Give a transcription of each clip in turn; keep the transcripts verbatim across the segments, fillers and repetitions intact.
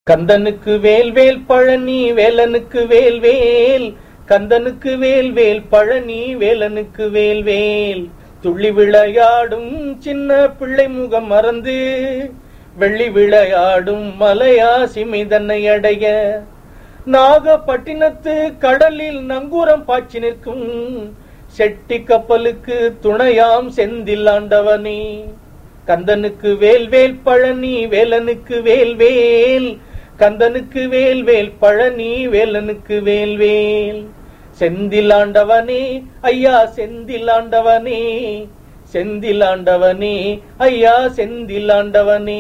கந்தனுக்கு வேல்வேல் பழனி வேலனுக்கு வேல்வேல், கந்தனுக்கு வேல்வேல் பழனி வேலனுக்கு வேல்வேல். துள்ளி விளையாடும் சின்ன பிள்ளை முகம் மறந்து வெள்ளி விளையாடும் மலையா சிமிதன்னை அடைய, நாகப்பட்டினத்து கடலில் நங்கூரம் பாய்ச்சி நிற்கும் செட்டி கப்பலுக்கு துணையாம் செந்தில் ஆண்டவனே. கந்தனுக்கு வேல்வேல் பழனி வேலனுக்கு வேல்வேல், கந்தனுக்கு வேல்வேல் பழனி வேலனுக்கு வேல்வேல். செந்திலாண்டவனே ஐயா செந்திலாண்டவனே, செந்திலாண்டவனே ஐயா செந்திலாண்டவனே.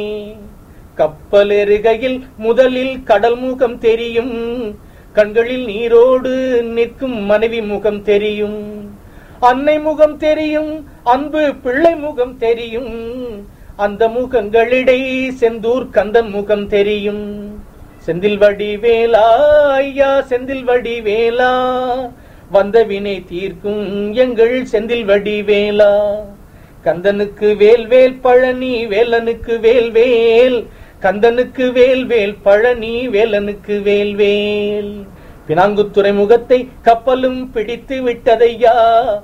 கப்பல் எறுகையில் முதலில் கடல் முகம் தெரியும், கண்களில் நீரோடு நிற்கும் மனைவி முகம் தெரியும், அன்னை முகம் தெரியும், அன்பு பிள்ளை முகம் தெரியும், அந்த முகங்களிடை செந்தூர் கந்தன் முகம் தெரியும். செந்தில் வடிவேலா ஐயா செந்தில் வடிவேலா, வந்த வினை தீர்க்கும் எங்கள் செந்தில் வடிவேலா. கந்தனுக்கு வேல்வேல் பழனி வேலனுக்கு வேல்வேல், கந்தனுக்கு வேல்வேல் பழனி வேலனுக்கு வேல்வேல். பினாங்குத்துறை முகத்தை கப்பலும் பிடித்து விட்டதையா,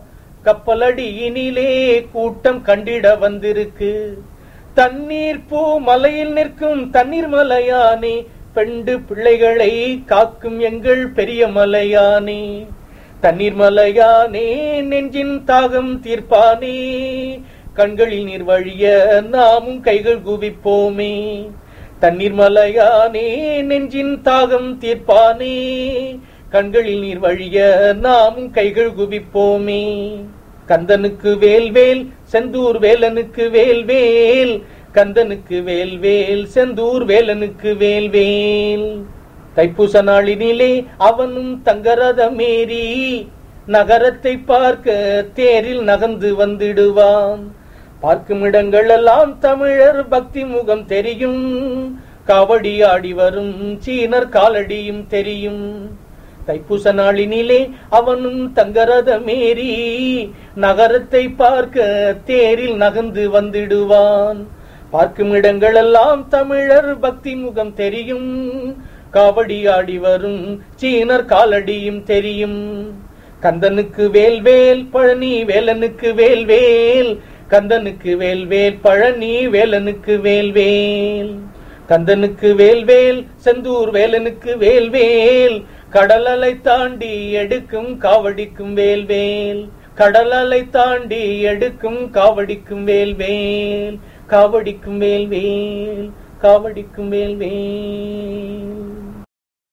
கப்பலடியினிலே கூட்டம் கண்டிட வந்திருக்கு. தண்ணீர் பூ மலையில் நிற்கும் தண்ணீர் மலையானே, பெண்டு பிள்ளைகளை காக்கும் எங்கள் பெரிய மலையானே. தண்ணீர் மலையானே நெஞ்சின் தாகம் தீர்ப்பானே, கண்களில் நீர் வழிய நாமும் கைகள் குவிப்போமே. தண்ணீர் மலையானே நெஞ்சின் தாகம் தீர்ப்பானே, கண்களில் நீர் வழிய நாமும் கைகள் குவிப்போமே. கந்தனுக்கு வேல்வேல் செந்தூர் வேலனுக்கு வேல்வேல், கந்தனுக்கு வேல்வேல் செந்தூர் வேலனுக்கு வேல்வேல். தைப்பூச நாளினிலே அவனும் தங்கரதமேறி நகரத்தை பார்க்க தேரில் நகர்ந்து வந்திடுவான். பார்க்கும் இடங்கள் எல்லாம் தமிழர் பக்தி முகம் தெரியும், காவடி ஆடி வரும் சீனர் காலடியும் தெரியும். தைப்பூச நாளினிலே அவனும் தங்கரதமேறி நகரத்தை பார்க்க தேரில் நகர்ந்து வந்திடுவான். பார்க்கும் இடங்கள் எல்லாம் தமிழர் பக்தி முகம் தெரியும், காவடி ஆடி வரும் சீனர் காலடியும் தெரியும். கந்தனுக்கு வேல்வேல் பழனி வேலனுக்கு வேல்வேல், கந்தனுக்கு வேல்வேல் பழனி வேலனுக்கு வேல்வேல். கந்தனுக்கு வேல்வேல் செந்தூர் வேலனுக்கு வேல்வேல், கடல் அலை தாண்டி எடுக்கும் காவடிக்கும் வேல்வேல், கடல் அலை தாண்டி எடுக்கும் காவடிக்கும் வேல்வேல், காவடிக்கும் வேல்வேல், காவடிக்கும் வேல்வேல்.